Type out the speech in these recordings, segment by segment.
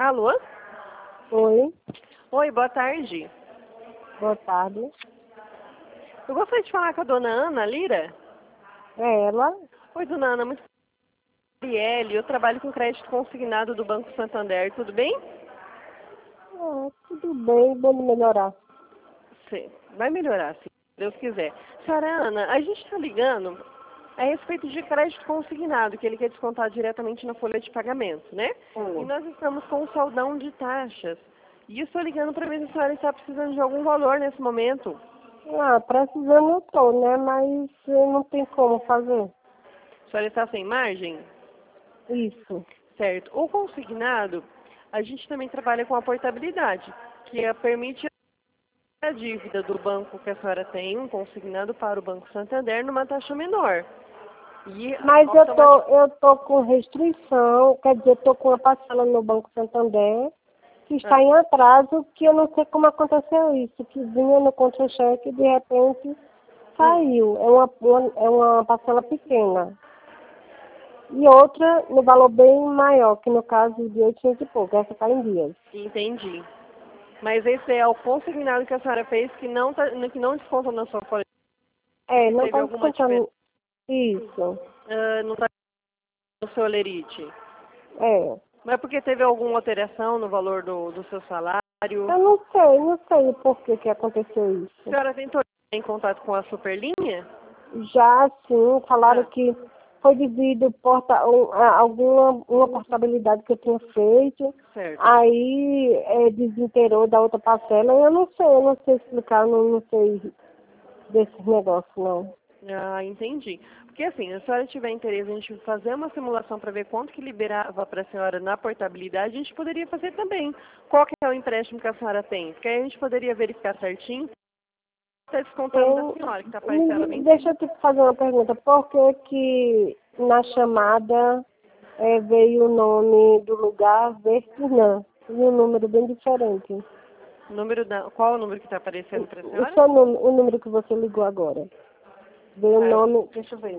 Alô? Oi, Oi, boa tarde. boa tarde. Eu gostaria de falar com a dona Ana Lira. É ela? Oi, dona Ana, muito Gabriele, eu trabalho com crédito consignado do Banco Santander, tudo bem? Tudo bem, vamos melhorar. Sim, vai melhorar, se Deus quiser. Senhora Ana, a gente está ligando a respeito de crédito consignado, que ele quer descontar diretamente na folha de pagamento, né? E nós estamos com um saldão de taxas. E eu estou ligando para ver se a senhora está precisando de algum valor nesse momento. Precisando eu tô, né? Mas não tem como fazer A senhora está sem margem? isso. Certo. O consignado, a gente também trabalha com a portabilidade, que permite a dívida do banco que a senhora tem, um consignado para o Banco Santander, numa taxa menor. E Mas automaticamente. eu tô com restrição, quer dizer, eu tô com uma parcela no Banco Santander que está em atraso, que eu não sei como aconteceu isso, que vinha no contra-cheque e de repente saiu. É uma parcela pequena. E outra no valor bem maior, que no caso de 800 e pouco, essa está em dias. Entendi. Mas esse é o consignado que a senhora fez que que não desconta na sua folha. Que Não teve está alguma diferença. descontando isso. Não está no seu lerite. É. Mas porque teve alguma alteração no valor do seu salário? Eu não sei por que aconteceu A isso. senhora tentou entrar em contato com a Superlinha? Já sim, falaram Ah, que foi devido alguma uma portabilidade que eu tinha feito, certo. aí desintegrou da outra parcela, eu não sei explicar, não sei desses negócios, não. Ah, entendi. Porque assim, se a senhora tiver interesse em a gente fazer uma simulação para ver quanto que liberava para a senhora na portabilidade, a gente poderia fazer também. Qual que é o empréstimo que a senhora tem? Porque aí a gente poderia verificar certinho, está descontando da senhora, que está aparecendo bem. Deixa eu te fazer uma pergunta, por que que na chamada veio o nome do lugar Vertinã e um número bem diferente? Qual o número que está aparecendo para a senhora? O número que você ligou agora. Veio o nome, deixa eu ver.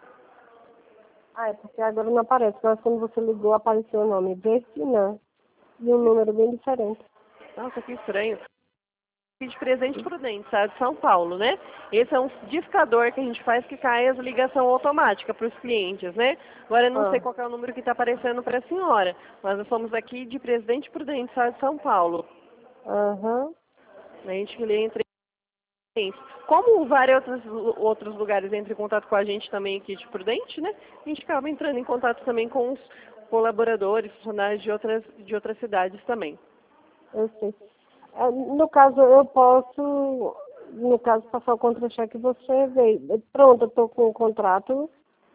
É porque agora não aparece, mas quando você ligou apareceu o nome Vertinã e um número bem diferente. Nossa, que estranho. De Presente Prudente, sabe, de São Paulo, né? Esse é um discador que a gente faz que cai as ligação automática para os clientes, né? Agora eu não sei qual que é o número que está aparecendo para a senhora, mas nós somos aqui de Presidente Prudente, sabe, de São Paulo. Aham. A gente que lê entre como vários outros lugares entram em contato com a gente também aqui de Prudente, né? A gente acaba entrando em contato também com os colaboradores, funcionários de outras cidades também. Eu sei. No caso, eu posso, passar o contra-cheque você veio. Pronto, eu estou com o contrato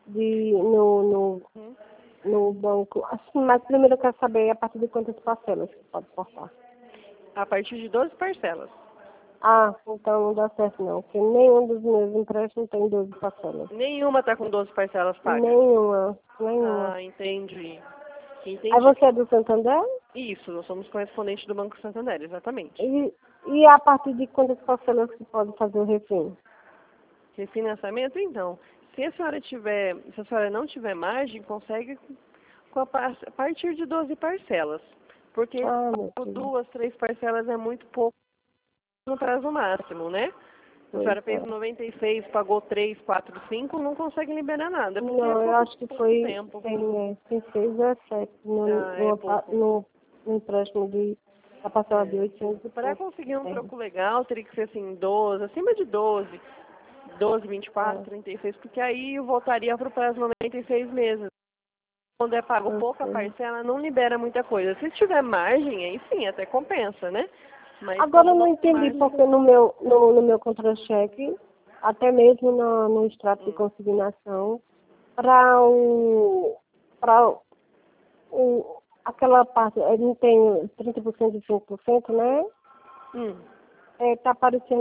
no banco. Assim, mas primeiro eu quero saber a partir de quantas parcelas que pode cortar. A partir de 12 parcelas. Então não dá certo não, porque nenhum dos meus empréstimos tem 12 parcelas. Nenhuma está com 12 parcelas pagas. Nenhuma. Entendi. Aí Entendi. você é do Santander? Isso, nós somos correspondentes do Banco Santander, exatamente. E a partir de quantas parcelas que pode fazer o refém? Refinanciamento, então, se a senhora não tiver margem, consegue a partir de 12 parcelas. Porque Meu filho. 2, 3 parcelas é muito pouco no prazo máximo, né? Se a Pois senhora fez é. 96, pagou 3, 4, 5, não consegue liberar nada, porque é Não, eu acho que pouco foi tempo. tem 6 ou 7 É pouco. no empréstimo da parcela de É. 800 e Para pouco. conseguir um troco legal, teria que ser assim, 12, acima de 12. 12, 24, É, 36, porque aí eu voltaria para o prazo 96 meses. Quando é pago eu pouca sei. parcela, não libera muita coisa. Se tiver margem, aí sim, até compensa, né? Mas Agora como eu não não tem entendi margem, porque no meu contra-cheque, até mesmo no extrato de consignação, para para aquela parte, ele tem 30% e 5%, né? hum, Está aparecendo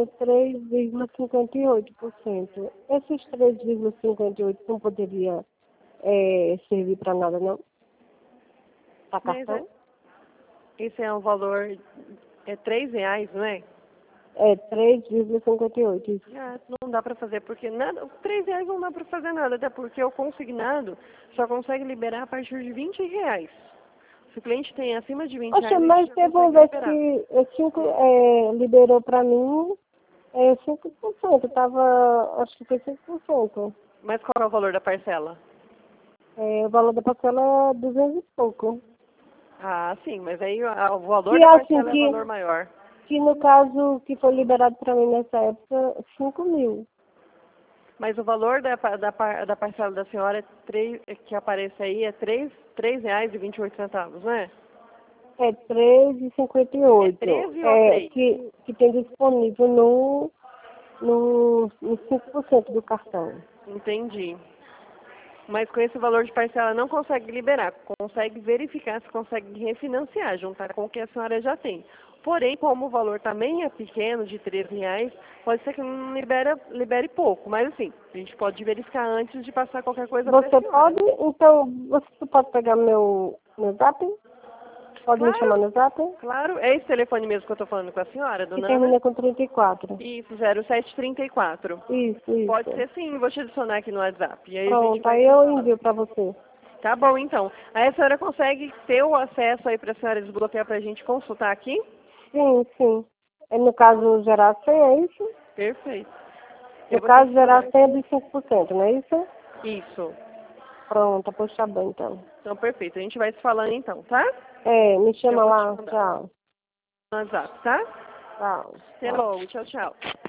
3,58%. Esses 3,58% não poderia servir para nada, não? Para mas cartão? esse é um valor, é R$ 3, não é? 3,58%. Isso. Não dá para fazer, porque nada, R$ 3 não dá para fazer nada, até porque o consignado só consegue liberar a partir de R$ 20. Se o cliente tem acima de 20 Poxa, reais, a mas gente já teve uma consegue vez liberar. que liberou para mim 5%. Tava, acho que foi 5%. Mas qual é o valor da parcela? O valor da parcela é 200 e pouco. Ah, sim, mas aí o valor E da assim, parcela é valor maior. que no caso que foi liberado para mim nessa época, 5 mil. Mas o valor da parcela da senhora que aparece aí é R$ 3,28, não é? É 3,58. 13 ou 3? Que tem disponível no 5% do cartão. Entendi. Mas com esse valor de parcela não consegue liberar, consegue verificar se consegue refinanciar, juntar com o que a senhora já tem. Porém, como o valor também é pequeno, de R$ 13, pode ser que não libere pouco, mas assim, a gente pode verificar antes de passar qualquer coisa para a Você senhora. pode, então, você pode pegar meu zap? Pode me chamar Claro, no zap? claro. É esse telefone mesmo que eu estou falando com a senhora, Que dona Ana? termina com 34. Isso, 0734. Isso. Pode ser sim, vou te adicionar aqui no WhatsApp. E aí a gente Pronto, vai aí se eu falando. envio para você. Tá bom, então. Aí a senhora consegue ter o acesso aí para a senhora desbloquear para a gente consultar aqui? Sim. É no caso gerar a senha, é isso? Perfeito. Eu No vou te caso gerar adicionar. a senha de 5%, não é isso? Isso. Pronto, pois tá bem então. Então, perfeito. A gente vai se falando então, tá? Me Eu chama vou te lá. mandar Tchau. no WhatsApp, tá? Tchau. Até logo. Tchau, tchau.